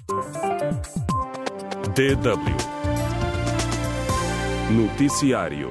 DW Noticiário.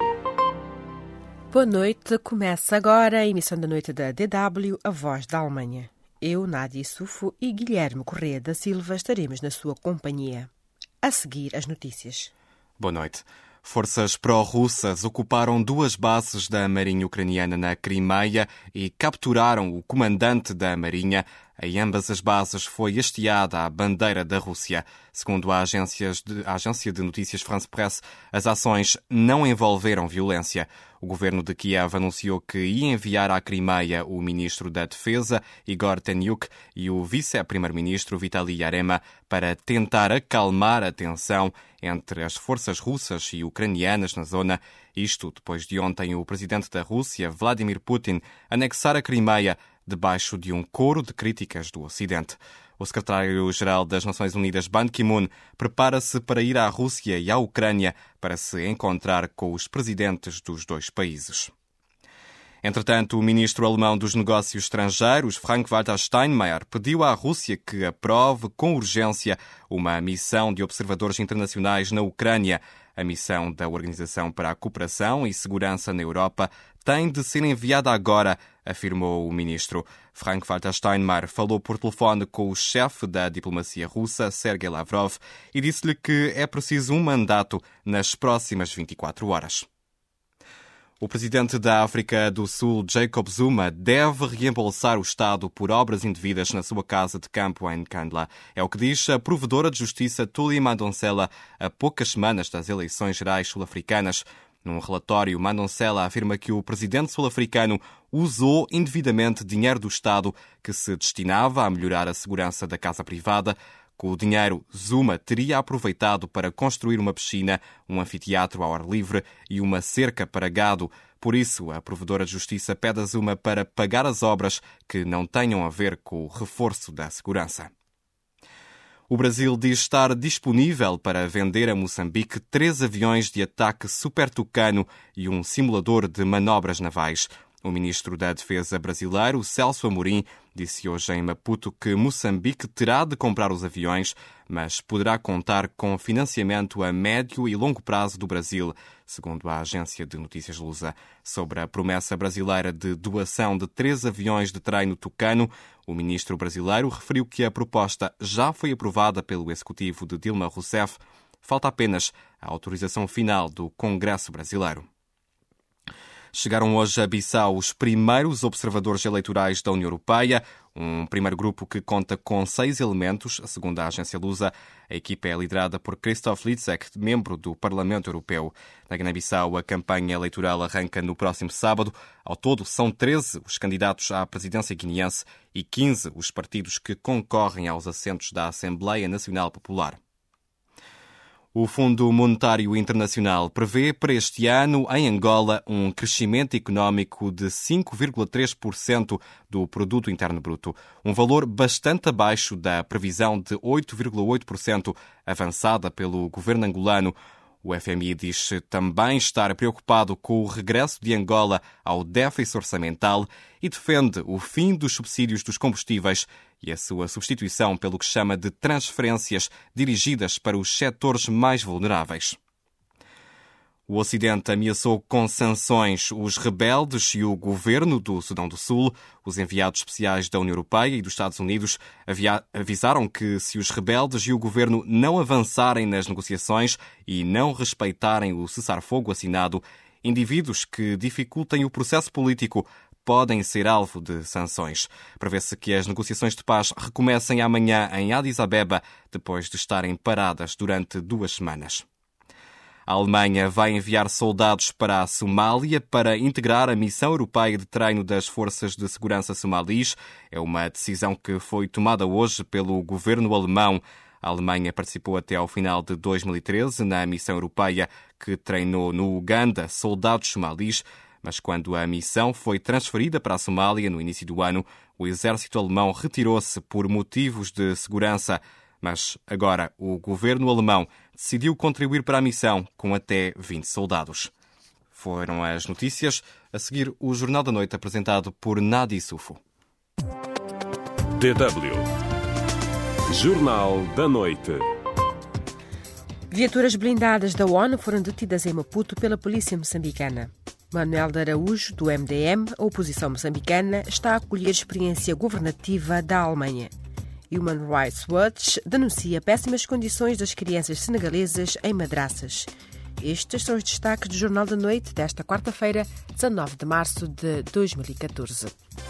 Boa noite, começa agora a emissão da noite da DW, a Voz da Alemanha. Eu, Nádia Sufo e Guilherme Correia da Silva estaremos na sua companhia. A seguir, as notícias. Boa noite. Forças pró-russas ocuparam 2 bases da Marinha Ucraniana na Crimeia e capturaram o comandante da Marinha. Em ambas as bases foi hasteada a bandeira da Rússia. Segundo a agência de notícias France Presse, as ações não envolveram violência. O governo de Kiev anunciou que ia enviar à Crimeia o ministro da Defesa, Igor Teniuk, e o vice-primeiro-ministro, Vitaly Yarema, para tentar acalmar a tensão entre as forças russas e ucranianas na zona. Isto depois de ontem o presidente da Rússia, Vladimir Putin, anexar a Crimeia debaixo de um coro de críticas do Ocidente. O secretário-geral das Nações Unidas, Ban Ki-moon, prepara-se para ir à Rússia e à Ucrânia para se encontrar com os presidentes dos 2 países. Entretanto, o ministro alemão dos Negócios Estrangeiros, Frank-Walter Steinmeier, pediu à Rússia que aprove com urgência uma missão de observadores internacionais na Ucrânia. A missão da Organização para a Cooperação e Segurança na Europa tem de ser enviada agora, afirmou o ministro. Frank-Walter Steinmeier falou por telefone com o chefe da diplomacia russa, Sergei Lavrov, e disse-lhe que é preciso um mandato nas próximas 24 horas. O presidente da África do Sul, Jacob Zuma, deve reembolsar o Estado por obras indevidas na sua casa de campo em Nkandla. É o que diz a provedora de justiça Thuli Madonsela a poucas semanas das eleições gerais sul-africanas. Num relatório, Madonsela afirma que o presidente sul-africano usou indevidamente dinheiro do Estado que se destinava a melhorar a segurança da casa privada. Com o dinheiro, Zuma teria aproveitado para construir uma piscina, um anfiteatro ao ar livre e uma cerca para gado. Por isso, a provedora de justiça pede a Zuma para pagar as obras que não tenham a ver com o reforço da segurança. O Brasil diz estar disponível para vender a Moçambique 3 aviões de ataque Super Tucano e um simulador de manobras navais. O ministro da Defesa brasileiro, Celso Amorim, disse hoje em Maputo que Moçambique terá de comprar os aviões, mas poderá contar com financiamento a médio e longo prazo do Brasil, segundo a agência de notícias Lusa. Sobre a promessa brasileira de doação de 3 aviões de treino Tucano, o ministro brasileiro referiu que a proposta já foi aprovada pelo executivo de Dilma Rousseff. Falta apenas a autorização final do Congresso brasileiro. Chegaram hoje a Bissau os primeiros observadores eleitorais da União Europeia, um primeiro grupo que conta com 6 elementos. Segundo a agência Lusa, a equipa é liderada por Christoph Litzek, membro do Parlamento Europeu. Na Guiné-Bissau, a campanha eleitoral arranca no próximo sábado. Ao todo, são 13 os candidatos à presidência guineense e 15 os partidos que concorrem aos assentos da Assembleia Nacional Popular. O Fundo Monetário Internacional prevê para este ano, em Angola, um crescimento económico de 5,3% do Produto Interno Bruto, um valor bastante abaixo da previsão de 8,8% avançada pelo governo angolano. O FMI diz também estar preocupado com o regresso de Angola ao déficit orçamental e defende o fim dos subsídios dos combustíveis e a sua substituição pelo que chama de transferências dirigidas para os setores mais vulneráveis. O Ocidente ameaçou com sanções os rebeldes e o governo do Sudão do Sul. Os enviados especiais da União Europeia e dos Estados Unidos avisaram que, se os rebeldes e o governo não avançarem nas negociações e não respeitarem o cessar-fogo assinado, indivíduos que dificultem o processo político podem ser alvo de sanções. Prevê-se que as negociações de paz recomecem amanhã em Addis Abeba, depois de estarem paradas durante 2 semanas. A Alemanha vai enviar soldados para a Somália para integrar a missão europeia de treino das forças de segurança somalis. É uma decisão que foi tomada hoje pelo governo alemão. A Alemanha participou até ao final de 2013 na missão europeia que treinou no Uganda soldados somalis, mas quando a missão foi transferida para a Somália no início do ano, o exército alemão retirou-se por motivos de segurança. Mas agora o governo alemão decidiu contribuir para a missão com até 20 soldados. Foram as notícias. A seguir, o Jornal da Noite apresentado por Nádia Sufo. DW Jornal da Noite. Viaturas blindadas da ONU foram detidas em Maputo pela polícia moçambicana. Manuel de Araújo, do MDM, a oposição moçambicana, está a acolher experiência governativa da Alemanha. Human Rights Watch denuncia péssimas condições das crianças senegalesas em madraças. Estes são os destaques do Jornal da Noite desta quarta-feira, 19 de março de 2014.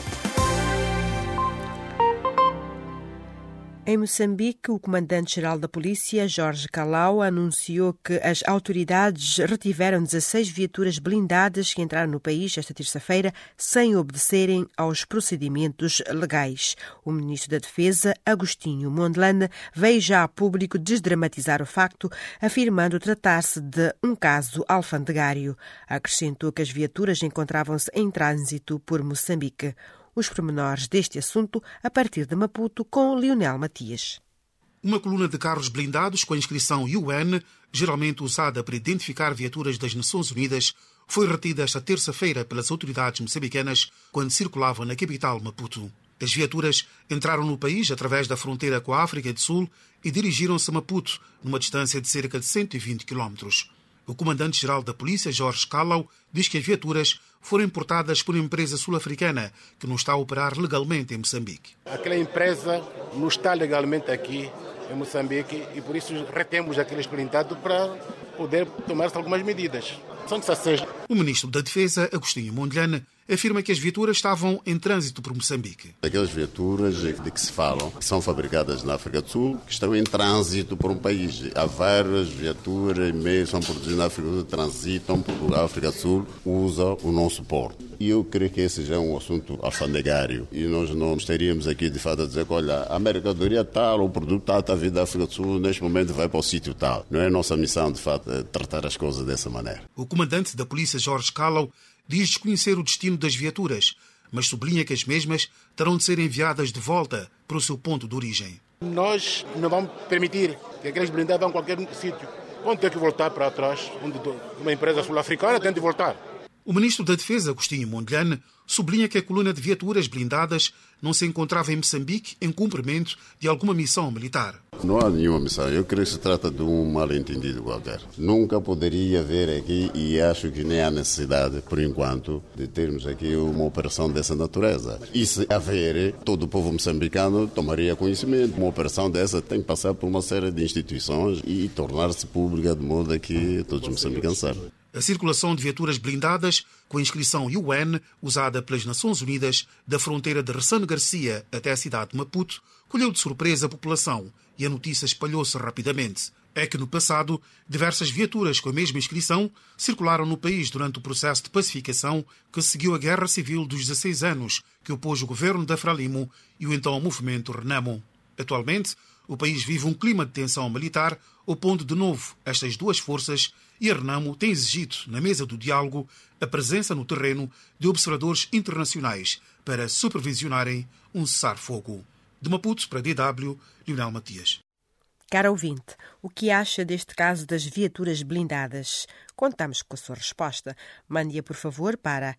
Em Moçambique, o comandante-geral da polícia, Jorge Calau, anunciou que as autoridades retiveram 16 viaturas blindadas que entraram no país esta terça-feira sem obedecerem aos procedimentos legais. O ministro da Defesa, Agostinho Mondlane, veio já a público desdramatizar o facto, afirmando tratar-se de um caso alfandegário. Acrescentou que as viaturas encontravam-se em trânsito por Moçambique. Os pormenores deste assunto a partir de Maputo com Lionel Matias. Uma coluna de carros blindados com a inscrição UN, geralmente usada para identificar viaturas das Nações Unidas, foi retida esta terça-feira pelas autoridades moçambicanas quando circulavam na capital Maputo. As viaturas entraram no país através da fronteira com a África do Sul e dirigiram-se a Maputo, numa distância de cerca de 120 km. O comandante-geral da polícia, Jorge Calau, diz que as viaturas foram importadas por uma empresa sul-africana que não está a operar legalmente em Moçambique. Aquela empresa não está legalmente aqui em Moçambique e por isso retemos aqueles blindados para poder tomar algumas medidas. São 16. O ministro da Defesa, Agostinho Mondlane, afirma que as viaturas estavam em trânsito por Moçambique. Aquelas viaturas de que se falam, que são fabricadas na África do Sul, que estão em trânsito por um país. Há várias viaturas que são produzidas na África do Sul, transitam por África do Sul, usam o nosso porto. E eu creio que esse já é um assunto alfandegário. E nós não estaríamos aqui, de fato, a dizer que, olha, a mercadoria tal, o produto tal, está vindo da África do Sul, neste momento vai para o sítio tal. Não é nossa missão, de fato, tratar as coisas dessa maneira. O comandante da polícia, Jorge Calau, diz desconhecer o destino das viaturas, mas sublinha que as mesmas terão de ser enviadas de volta para o seu ponto de origem. Nós não vamos permitir que aqueles blindados vão a qualquer sítio. Vão ter que voltar para trás, onde uma empresa sul-africana tem de voltar. O ministro da Defesa, Agostinho Mondlane, sublinha que a coluna de viaturas blindadas não se encontrava em Moçambique em cumprimento de alguma missão militar. Não há nenhuma missão. Eu creio que se trata de um mal-entendido qualquer. Nunca poderia haver aqui, e acho que nem há necessidade, por enquanto, de termos aqui uma operação dessa natureza. E se haver, todo o povo moçambicano tomaria conhecimento. Uma operação dessa tem que passar por uma série de instituições e tornar-se pública de modo a que todos os moçambicanos saibam. A circulação de viaturas blindadas com a inscrição UN, usada pelas Nações Unidas, da fronteira de Ressano Garcia até a cidade de Maputo, colheu de surpresa a população e a notícia espalhou-se rapidamente. É que no passado, diversas viaturas com a mesma inscrição circularam no país durante o processo de pacificação que seguiu a Guerra Civil dos 16 anos, que opôs o governo da Frelimo e o então movimento Renamo. Atualmente, o país vive um clima de tensão militar, opondo de novo estas duas forças, e a Renamo tem exigido, na mesa do diálogo, a presença no terreno de observadores internacionais para supervisionarem um cessar-fogo. De Maputo para DW, Lionel Matias. Caro ouvinte, o que acha deste caso das viaturas blindadas? Contamos com a sua resposta. Mande-a, por favor, para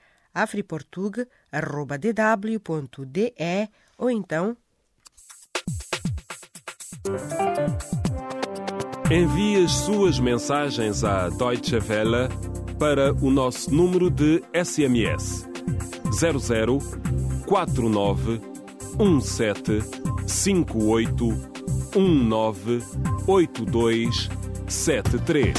afriportug@dw.de ou então... Envie as suas mensagens à Deutsche Welle para o nosso número de SMS 00 49 17 58 19 82 73.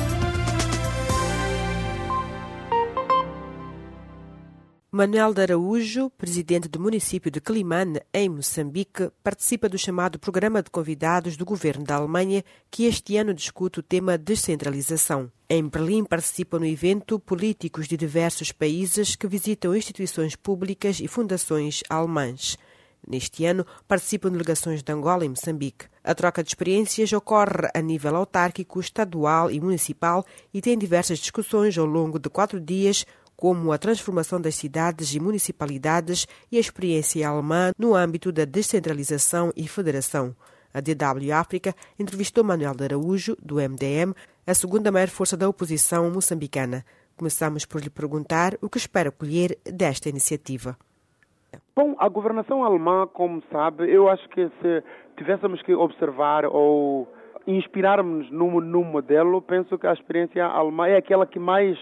Manuel de Araújo, presidente do município de Quelimane, em Moçambique, participa do chamado Programa de Convidados do Governo da Alemanha, que este ano discute o tema descentralização. Em Berlim participam no evento políticos de diversos países que visitam instituições públicas e fundações alemãs. Neste ano, participam delegações de Angola e Moçambique. A troca de experiências ocorre a nível autárquico, estadual e municipal e tem diversas discussões ao longo de 4 dias, como a transformação das cidades e municipalidades e a experiência alemã no âmbito da descentralização e federação. A DW África entrevistou Manuel de Araújo, do MDM, a segunda maior força da oposição moçambicana. Começamos por lhe perguntar o que espera colher desta iniciativa. Bom, a governação alemã, como sabe, eu acho que se tivéssemos que observar ou inspirarmos num modelo, penso que a experiência alemã é aquela que mais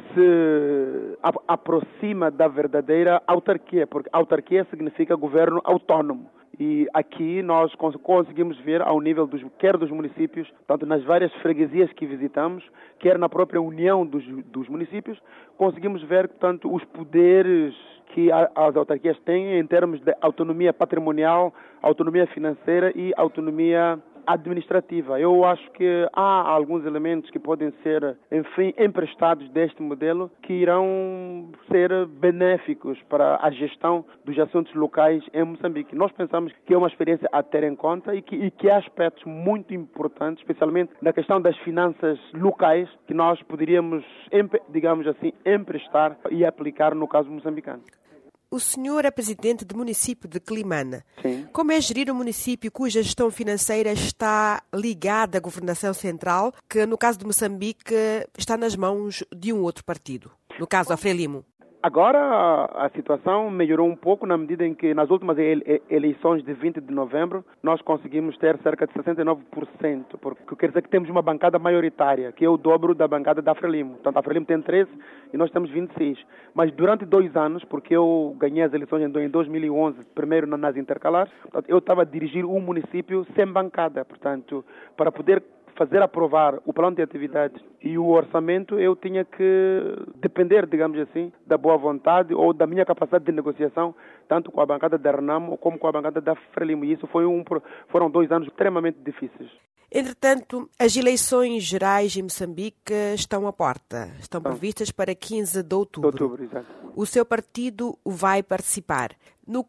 se aproxima da verdadeira autarquia, porque autarquia significa governo autónomo. E aqui nós conseguimos ver ao nível quer dos municípios, tanto nas várias freguesias que visitamos, quer na própria união dos municípios, conseguimos ver, portanto, os poderes que as autarquias têm em termos de autonomia patrimonial, autonomia financeira e autonomia administrativa. Eu acho que há alguns elementos que podem ser, enfim, emprestados deste modelo que irão ser benéficos para a gestão dos assuntos locais em Moçambique. Nós pensamos que é uma experiência a ter em conta e que há aspectos muito importantes, especialmente na questão das finanças locais, que nós poderíamos, digamos assim, emprestar e aplicar no caso moçambicano. O senhor é presidente do município de Climane. Sim. Como é gerir um município cuja gestão financeira está ligada à governação central, que no caso de Moçambique está nas mãos de um outro partido, no caso a Frelimo? Agora a situação melhorou um pouco na medida em que nas últimas eleições de 20 de novembro nós conseguimos ter cerca de 69%, porque quer dizer que temos uma bancada maioritária, que é o dobro da bancada da Frelimo. Portanto, a Frelimo tem 13 e nós temos 26. Mas durante 2 anos, porque eu ganhei as eleições em 2011, primeiro nas intercalares, portanto, eu estava a dirigir um município sem bancada. Portanto, para poder fazer aprovar o plano de atividades e o orçamento, eu tinha que depender, digamos assim, da boa vontade ou da minha capacidade de negociação, tanto com a bancada da Renamo como com a bancada da Frelimo. E isso foram 2 anos extremamente difíceis. Entretanto, as eleições gerais em Moçambique estão à porta. Estão previstas para 15 de outubro. Exato. O seu partido vai participar. No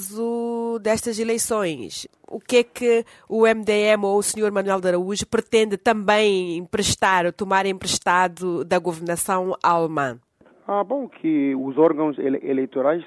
caso destas eleições, o que é que o MDM ou o Sr. Manuel de Araújo pretende também tomar emprestado da governação alemã? Bom, que os órgãos eleitorais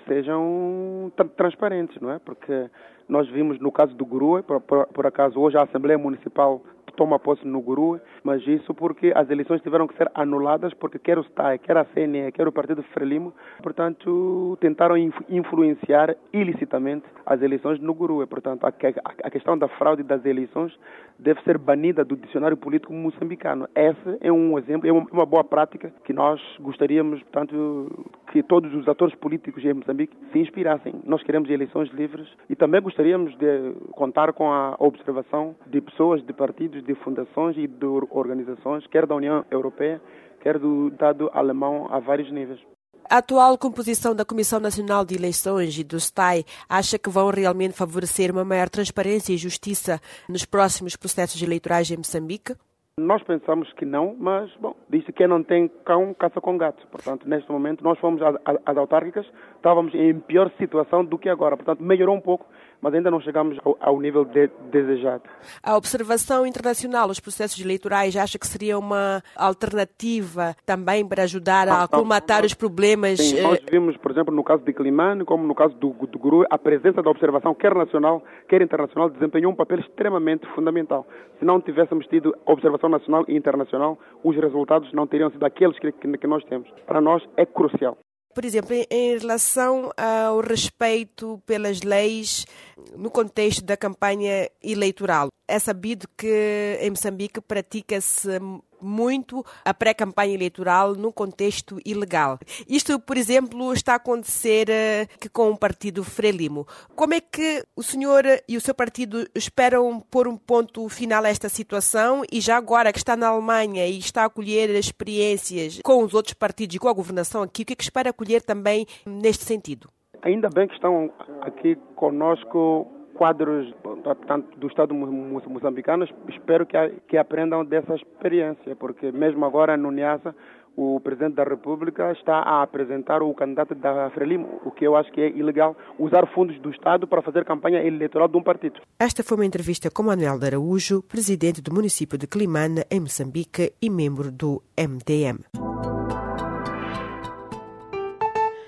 sejam transparentes, não é? Porque nós vimos no caso do Grue, por acaso hoje a Assembleia Municipal toma posse no Grue, mas isso porque as eleições tiveram que ser anuladas porque quer o STAI, quer a CNE, quer o Partido Frelimo, portanto, tentaram influenciar ilicitamente as eleições no Grue. Portanto, a questão da fraude das eleições deve ser banida do dicionário político moçambicano. Esse é um exemplo, é uma boa prática que nós gostaríamos, portanto, que todos os atores políticos em Moçambique se inspirassem. Nós queremos eleições livres e também gostaríamos de contar com a observação de pessoas, de partidos, de fundações e de organizações, quer da União Europeia, quer do Estado alemão a vários níveis. A atual composição da Comissão Nacional de Eleições e do STAI acha que vão realmente favorecer uma maior transparência e justiça nos próximos processos eleitorais em Moçambique? Nós pensamos que não, mas, bom, diz que quem não tem cão, caça com gato. Portanto, neste momento, nós fomos às autárquicas, estávamos em pior situação do que agora. Portanto, melhorou um pouco, mas ainda não chegamos ao nível desejado. A observação internacional, os processos eleitorais, acha que seria uma alternativa também para ajudar a colmatar os problemas? Sim, nós vimos, por exemplo, no caso de Climane, como no caso do Grue, a presença da observação, quer nacional, quer internacional, desempenhou um papel extremamente fundamental. Se não tivéssemos tido observação nacional e internacional, os resultados não teriam sido aqueles que nós temos. Para nós é crucial. Por exemplo, em relação ao respeito pelas leis no contexto da campanha eleitoral, é sabido que em Moçambique pratica-se muito a pré-campanha eleitoral num contexto ilegal. Isto, por exemplo, está a acontecer com o partido Frelimo. Como é que o senhor e o seu partido esperam pôr um ponto final a esta situação e já agora que está na Alemanha e está a colher experiências com os outros partidos e com a governação aqui, o que é que espera colher também neste sentido? Ainda bem que estão aqui conosco quadros, tanto do Estado moçambicano, espero que aprendam dessa experiência, porque mesmo agora no Niassa, o Presidente da República está a apresentar o candidato da Frelimo, o que eu acho que é ilegal, usar fundos do Estado para fazer campanha eleitoral de um partido. Esta foi uma entrevista com Manuel de Araújo, Presidente do município de Climane, em Moçambique e membro do MDM.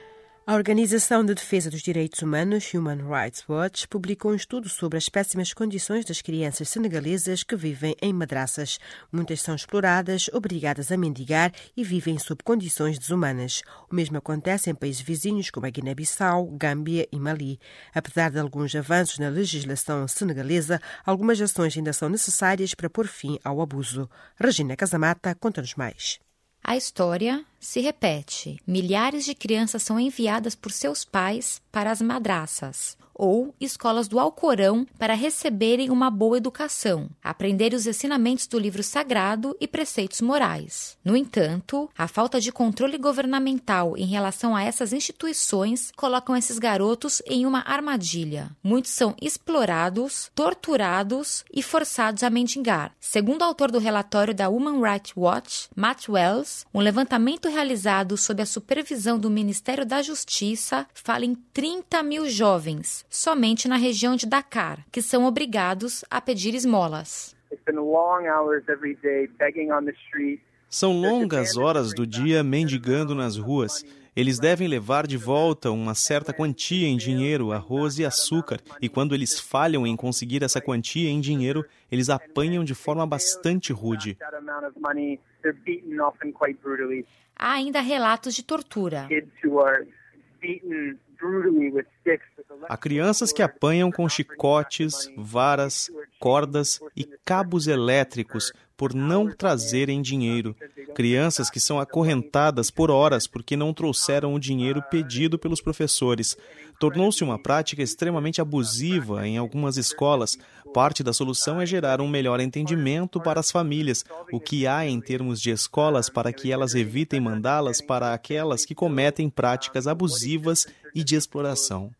A Organização de Defesa dos Direitos Humanos, Human Rights Watch, publicou um estudo sobre as péssimas condições das crianças senegalesas que vivem em madraças. Muitas são exploradas, obrigadas a mendigar e vivem sob condições desumanas. O mesmo acontece em países vizinhos como a Guiné-Bissau, Gâmbia e Mali. Apesar de alguns avanços na legislação senegalesa, algumas ações ainda são necessárias para pôr fim ao abuso. Regina Casamata conta-nos mais. A história se repete. Milhares de crianças são enviadas por seus pais para as madraças, ou escolas do Alcorão, para receberem uma boa educação, aprenderem os ensinamentos do livro sagrado e preceitos morais. No entanto, a falta de controle governamental em relação a essas instituições colocam esses garotos em uma armadilha. Muitos são explorados, torturados e forçados a mendigar. Segundo o autor do relatório da Human Rights Watch, Matt Wells, um levantamento realizado sob a supervisão do Ministério da Justiça fala em 30 mil jovens, somente na região de Dakar, que são obrigados a pedir esmolas. São longas horas do dia mendigando nas ruas. Eles devem levar de volta uma certa quantia em dinheiro, arroz e açúcar, e quando eles falham em conseguir essa quantia em dinheiro, eles apanham de forma bastante rude. Há ainda relatos de tortura. Há crianças que apanham com chicotes, varas, cordas e cabos elétricos por não trazerem dinheiro. Crianças que são acorrentadas por horas porque não trouxeram o dinheiro pedido pelos professores. Tornou-se uma prática extremamente abusiva em algumas escolas. Parte da solução é gerar um melhor entendimento para as famílias, o que há em termos de escolas para que elas evitem mandá-las para aquelas que cometem práticas abusivas e de exploração.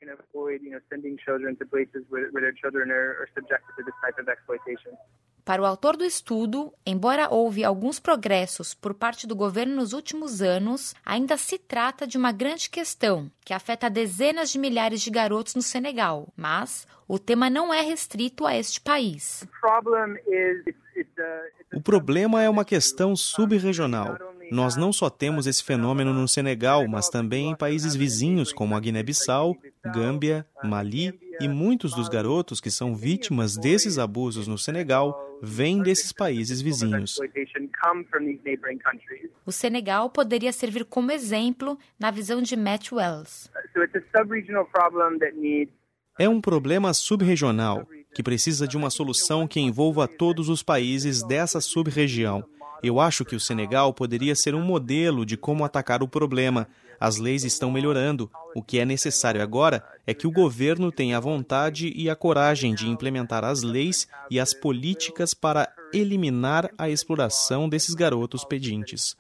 Para o autor do estudo, embora houve alguns progressos por parte do governo nos últimos anos, ainda se trata de uma grande questão que afeta dezenas de milhares de garotos no Senegal. Mas o tema não é restrito a este país. O problema é uma questão sub-regional. Nós não só temos esse fenômeno no Senegal, mas também em países vizinhos como a Guiné-Bissau, Gâmbia, Mali, e muitos dos garotos que são vítimas desses abusos no Senegal vêm desses países vizinhos. O Senegal poderia servir como exemplo na visão de Matt Wells. É um problema sub-regional que precisa de uma solução que envolva todos os países dessa sub-região. Eu acho que o Senegal poderia ser um modelo de como atacar o problema. As leis estão melhorando. O que é necessário agora é que o governo tenha a vontade e a coragem de implementar as leis e as políticas para eliminar a exploração desses garotos pedintes.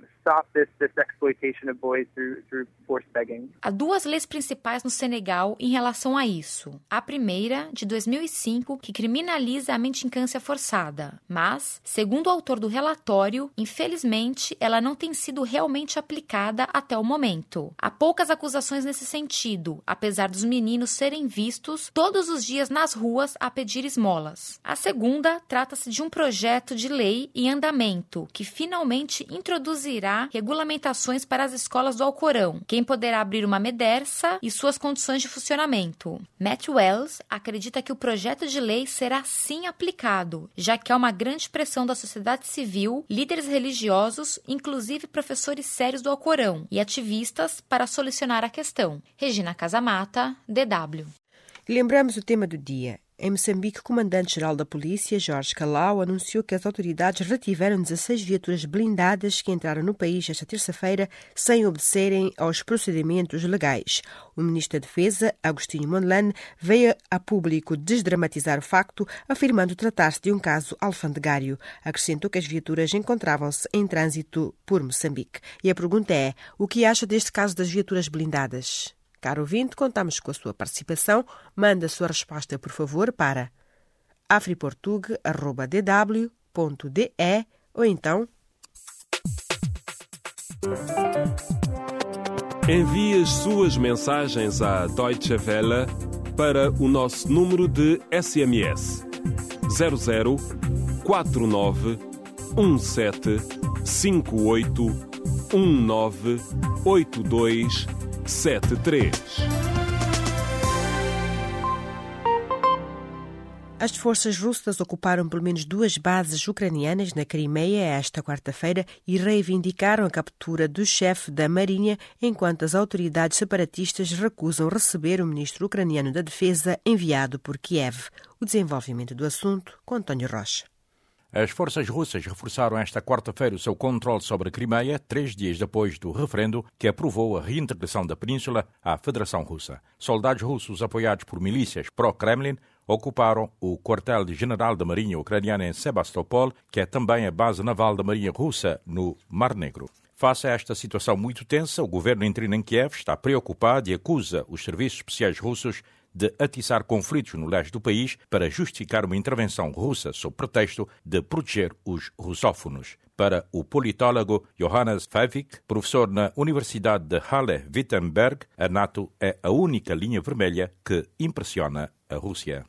Há duas leis principais no Senegal em relação a isso. A primeira, de 2005, que criminaliza a mendicância forçada. Mas, segundo o autor do relatório, infelizmente, ela não tem sido realmente aplicada até o momento. Há poucas acusações nesse sentido, apesar dos meninos serem vistos todos os dias nas ruas a pedir esmolas. A segunda, trata-se de um projeto de lei em andamento, que finalmente introduzirá regulamentações para as escolas do Alcorão, quem poderá abrir uma medersa e suas condições de funcionamento. Matt Wells acredita que o projeto de lei será sim aplicado, já que há uma grande pressão da sociedade civil, líderes religiosos, inclusive professores sérios do Alcorão e ativistas para solucionar a questão. Regina Casamata, DW. Lembramos o tema do dia. Em Moçambique, o comandante-geral da polícia, Jorge Calau, anunciou que as autoridades retiveram 16 viaturas blindadas que entraram no país esta terça-feira sem obedecerem aos procedimentos legais. O ministro da Defesa, Agostinho Mondlane, veio a público desdramatizar o facto, afirmando tratar-se de um caso alfandegário. Acrescentou que as viaturas encontravam-se em trânsito por Moçambique. E a pergunta é, o que acha deste caso das viaturas blindadas? Caro ouvinte, contamos com a sua participação. Manda a sua resposta, por favor, para afriportug@dw.de ou então envie as suas mensagens à Deutsche Welle para o nosso número de SMS 00 49 17 58 19 82 73. As forças russas ocuparam pelo menos 2 bases ucranianas na Crimeia esta quarta-feira e reivindicaram a captura do chefe da Marinha, enquanto as autoridades separatistas recusam receber o ministro ucraniano da Defesa enviado por Kiev. O desenvolvimento do assunto com António Rocha. As forças russas reforçaram esta quarta-feira o seu controle sobre a Crimeia, 3 dias depois do referendo que aprovou a reintegração da península à Federação Russa. Soldados russos apoiados por milícias pró-Kremlin ocuparam o quartel-general da Marinha Ucraniana em Sebastopol, que é também a base naval da Marinha Russa no Mar Negro. Face a esta situação muito tensa, o governo interino em Kiev está preocupado e acusa os serviços especiais russos de atiçar conflitos no leste do país para justificar uma intervenção russa sob pretexto de proteger os russófonos. Para o politólogo Johannes Favik, professor na Universidade de Halle-Wittenberg, a NATO é a única linha vermelha que impressiona a Rússia.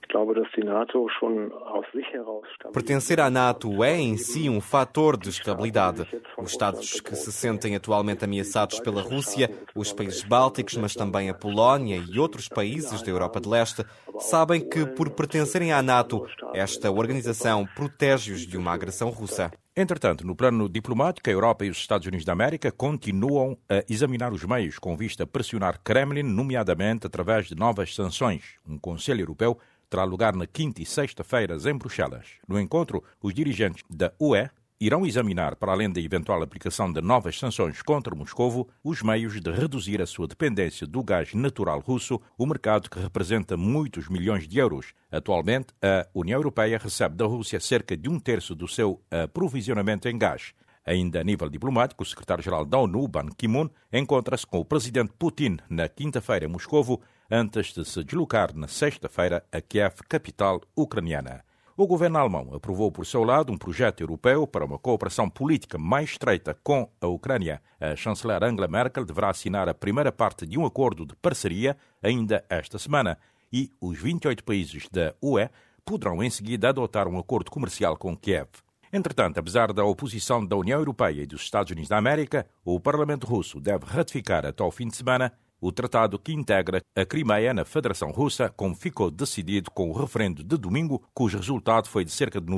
Pertencer à NATO é em si um fator de estabilidade. Os Estados que se sentem atualmente ameaçados pela Rússia, os países bálticos, mas também a Polónia e outros países da Europa de Leste, sabem que, por pertencerem à NATO, esta organização protege-os de uma agressão russa. Entretanto, no plano diplomático, a Europa e os Estados Unidos da América continuam a examinar os meios com vista a pressionar Kremlin, nomeadamente através de novas sanções. Um Conselho Europeu terá lugar na quinta e sexta-feiras em Bruxelas. No encontro, os dirigentes da UE irão examinar, para além da eventual aplicação de novas sanções contra Moscovo, os meios de reduzir a sua dependência do gás natural russo, o mercado que representa muitos milhões de euros. Atualmente, a União Europeia recebe da Rússia cerca de 1/3 do seu aprovisionamento em gás. Ainda a nível diplomático, o secretário-geral da ONU, Ban Ki-moon, encontra-se com o presidente Putin na quinta-feira em Moscovo, antes de se deslocar na sexta-feira a Kiev, capital ucraniana. O governo alemão aprovou por seu lado um projeto europeu para uma cooperação política mais estreita com a Ucrânia. A chanceler Angela Merkel deverá assinar a primeira parte de um acordo de parceria ainda esta semana e os 28 países da UE poderão em seguida adotar um acordo comercial com Kiev. Entretanto, apesar da oposição da União Europeia e dos Estados Unidos da América, o Parlamento Russo deve ratificar até ao fim de semana o tratado que integra a Crimeia na Federação Russa, como ficou decidido com o referendo de domingo, cujo resultado foi de cerca de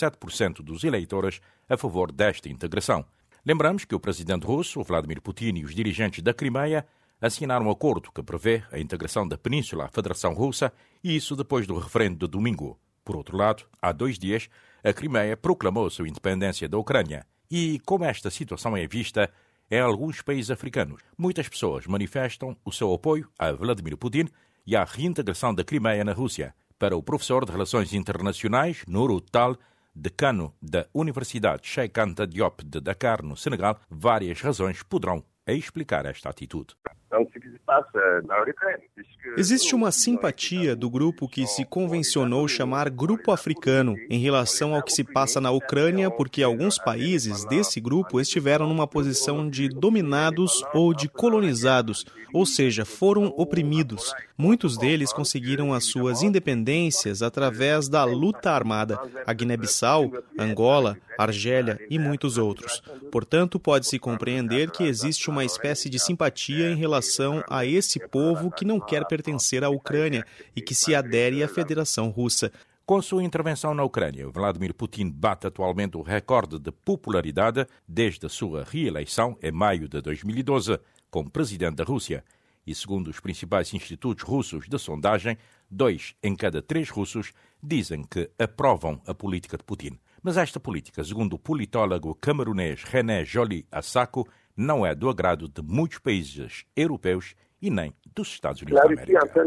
97% dos eleitores a favor desta integração. Lembramos que o presidente russo, Vladimir Putin, e os dirigentes da Crimeia assinaram um acordo que prevê a integração da península à Federação Russa, e isso depois do referendo de domingo. Por outro lado, há 2 dias, a Crimeia proclamou sua independência da Ucrânia. E como esta situação é vista em alguns países africanos, muitas pessoas manifestam o seu apoio a Vladimir Putin e à reintegração da Crimeia na Rússia. Para o professor de Relações Internacionais, Nourou Tall, decano da Universidade Cheikh Anta Diop de Dakar, no Senegal, várias razões poderão explicar esta atitude. Existe uma simpatia do grupo que se convencionou chamar Grupo Africano em relação ao que se passa na Ucrânia, porque alguns países desse grupo estiveram numa posição de dominados ou de colonizados, ou seja, foram oprimidos. Muitos deles conseguiram as suas independências através da luta armada. A Guiné-Bissau, Angola, Argélia e muitos outros. Portanto, pode-se compreender que existe uma espécie de simpatia em relação a esse povo que não quer pertencer à Ucrânia e que se adere à Federação Russa. Com sua intervenção na Ucrânia, Vladimir Putin bate atualmente o recorde de popularidade desde a sua reeleição em maio de 2012 como presidente da Rússia. E segundo os principais institutos russos de sondagem, 2 em cada 3 russos dizem que aprovam a política de Putin. Mas esta política, segundo o politólogo camerunês René Joly Assako, não é do agrado de muitos países europeus e nem dos Estados Unidos da América.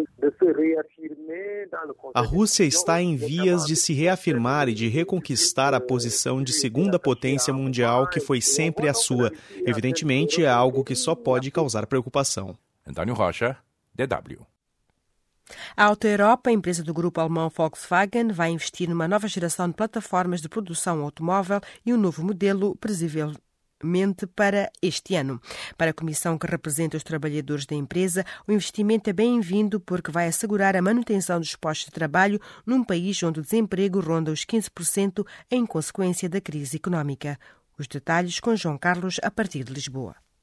A Rússia está em vias de se reafirmar e de reconquistar a posição de segunda potência mundial que foi sempre a sua. Evidentemente, é algo que só pode causar preocupação. António Rocha, DW. A Auto Europa, empresa do grupo alemão Volkswagen, vai investir numa nova geração de plataformas de produção automóvel e um novo modelo, previsivelmente para este ano. Para a comissão que representa os trabalhadores da empresa, o investimento é bem-vindo porque vai assegurar a manutenção dos postos de trabalho num país onde o desemprego ronda os 15% em consequência da crise económica. Os detalhes com João Carlos, a partir de Lisboa.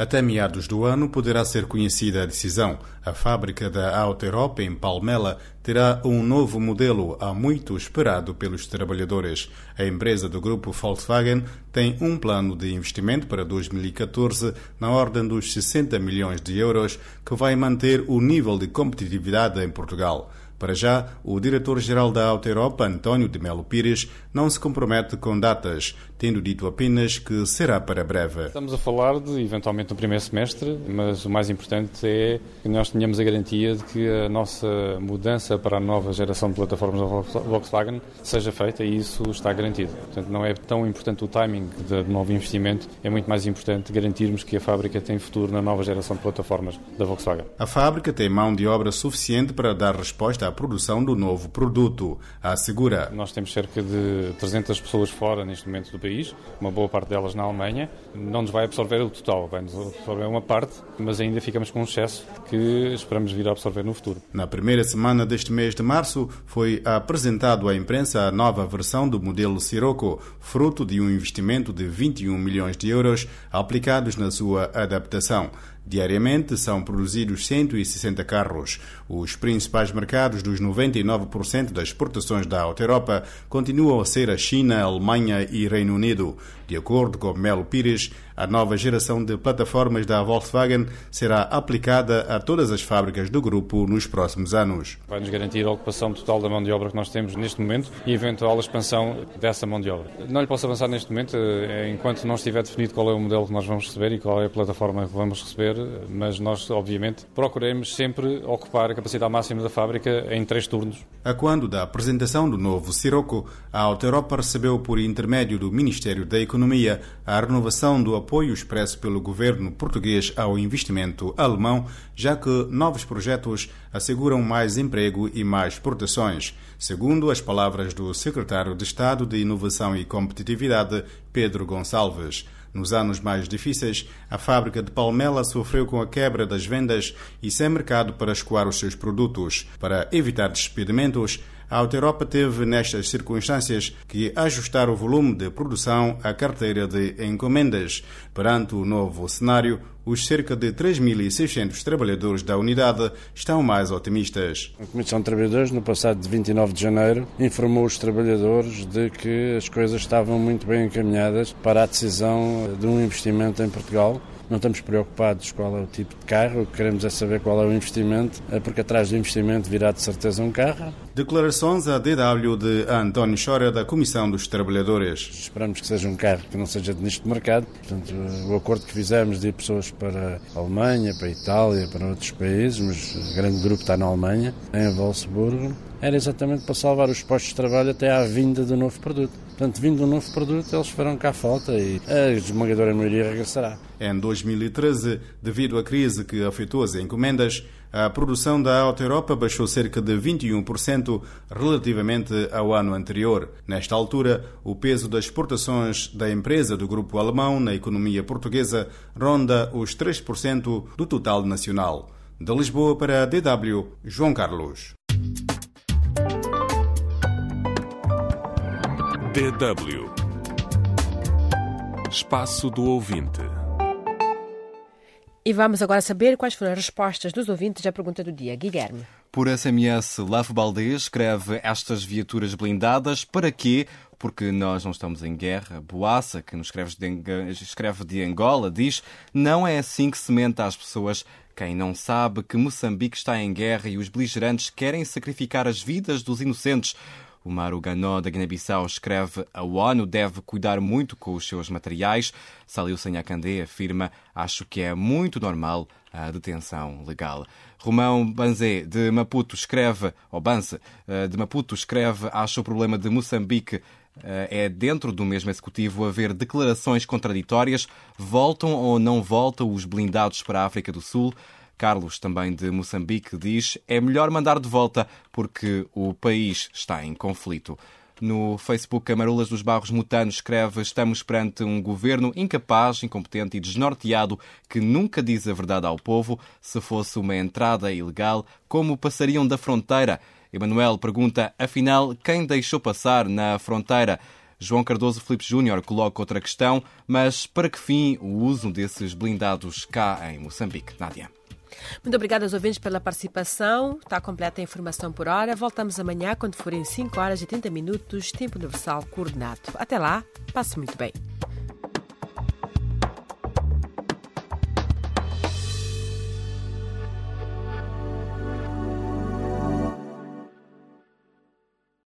Até meados do ano poderá ser conhecida a decisão. A fábrica da Auto Europa, em Palmela, terá um novo modelo há muito esperado pelos trabalhadores. A empresa do grupo Volkswagen tem um plano de investimento para 2014 na ordem dos 60 milhões de euros, que vai manter o nível de competitividade em Portugal. Para já, o diretor-geral da Auto Europa, António de Melo Pires, não se compromete com datas, tendo dito apenas que será para breve. Estamos a falar de, eventualmente, no primeiro semestre, mas o mais importante é que nós tenhamos a garantia de que a nossa mudança para a nova geração de plataformas da Volkswagen seja feita e isso está garantido. Portanto, não é tão importante o timing do novo investimento, é muito mais importante garantirmos que a fábrica tem futuro na nova geração de plataformas da Volkswagen. A fábrica tem mão de obra suficiente para dar resposta à produção do novo produto, assegura. Nós temos cerca de 300 pessoas fora neste momento do país, uma boa parte delas na Alemanha. Não nos vai absorver o total, vai-nos absorver uma parte, mas ainda ficamos com um excesso que esperamos vir a absorver no futuro. Na primeira semana deste mês de março foi apresentado à imprensa a nova versão do modelo Sirocco, fruto de um investimento de 21 milhões de euros aplicados na sua adaptação. Diariamente são produzidos 160 carros. Os principais mercados dos 99% das exportações da Auto Europa continuam a ser a China, a Alemanha e Reino Unido. De acordo com Melo Pires, a nova geração de plataformas da Volkswagen será aplicada a todas as fábricas do grupo nos próximos anos. Vai-nos garantir a ocupação total da mão de obra que nós temos neste momento e eventual expansão dessa mão de obra. Não lhe posso avançar neste momento, enquanto não estiver definido qual é o modelo que nós vamos receber e qual é a plataforma que vamos receber, mas nós, obviamente, procuremos sempre ocupar a capacidade máxima da fábrica em 3 turnos. A quando da apresentação do novo Sirocco, a Auto Europa recebeu por intermédio do Ministério da Economia a renovação do apoio expresso pelo governo português ao investimento alemão, já que novos projetos asseguram mais emprego e mais exportações, segundo as palavras do secretário de Estado de Inovação e Competitividade, Pedro Gonçalves. Nos anos mais difíceis, a fábrica de Palmela sofreu com a quebra das vendas e sem mercado para escoar os seus produtos. Para evitar despedimentos, a Auto Europa teve, nestas circunstâncias, que ajustar o volume de produção à carteira de encomendas. Perante o novo cenário, os cerca de 3.600 trabalhadores da unidade estão mais otimistas. A Comissão de Trabalhadores, no passado de 29 de janeiro, informou os trabalhadores de que as coisas estavam muito bem encaminhadas para a decisão de um investimento em Portugal. Não estamos preocupados qual é o tipo de carro, o que queremos é saber qual é o investimento, porque atrás do investimento virá de certeza um carro. Declarações à DW de António Chora, da Comissão dos Trabalhadores. Esperamos que seja um carro que não seja de nicho de mercado. Portanto, o acordo que fizemos de ir pessoas para a Alemanha, para a Itália, para outros países, mas o grande grupo está na Alemanha, em Wolfsburgo, era exatamente para salvar os postos de trabalho até à vinda do novo produto. Portanto, vindo um novo produto, eles farão cá falta e a esmagadora maioria regressará. Em 2013, devido à crise que afetou as encomendas, a produção da Auto Europa baixou cerca de 21% relativamente ao ano anterior. Nesta altura, o peso das exportações da empresa do grupo alemão na economia portuguesa ronda os 3% do total nacional. De Lisboa para a DW, João Carlos. DW Espaço do Ouvinte. E vamos agora saber quais foram as respostas dos ouvintes à pergunta do dia. Guilherme. Por SMS, Lavo Baldez escreve: estas viaturas blindadas, para quê? Porque nós não estamos em guerra. Boassa, que nos escreve de Angola, diz: não é assim que se mente às pessoas. Quem não sabe que Moçambique está em guerra e os beligerantes querem sacrificar as vidas dos inocentes. O Maru Ganó, da Guiné-Bissau, escreve: a ONU deve cuidar muito com os seus materiais. Salil Senhacandé afirma: acho que é muito normal a detenção legal. Romão Banzé, de Maputo, escreve, acho o problema de Moçambique é dentro do mesmo executivo haver declarações contraditórias. Voltam ou não voltam os blindados para a África do Sul? Carlos, também de Moçambique, diz: é melhor mandar de volta porque o país está em conflito. No Facebook, Amarulas dos Barros Mutano escreve: estamos perante um governo incapaz, incompetente e desnorteado que nunca diz a verdade ao povo. Se fosse uma entrada ilegal, como passariam da fronteira? Emanuel pergunta: afinal, quem deixou passar na fronteira? João Cardoso Filipe Júnior coloca outra questão, mas para que fim o uso desses blindados cá em Moçambique? Nádia. Muito obrigada aos ouvintes pela participação. Está completa a informação por hora. Voltamos amanhã quando forem 5 horas e 30 minutos, tempo universal coordenado. Até lá, passe muito bem.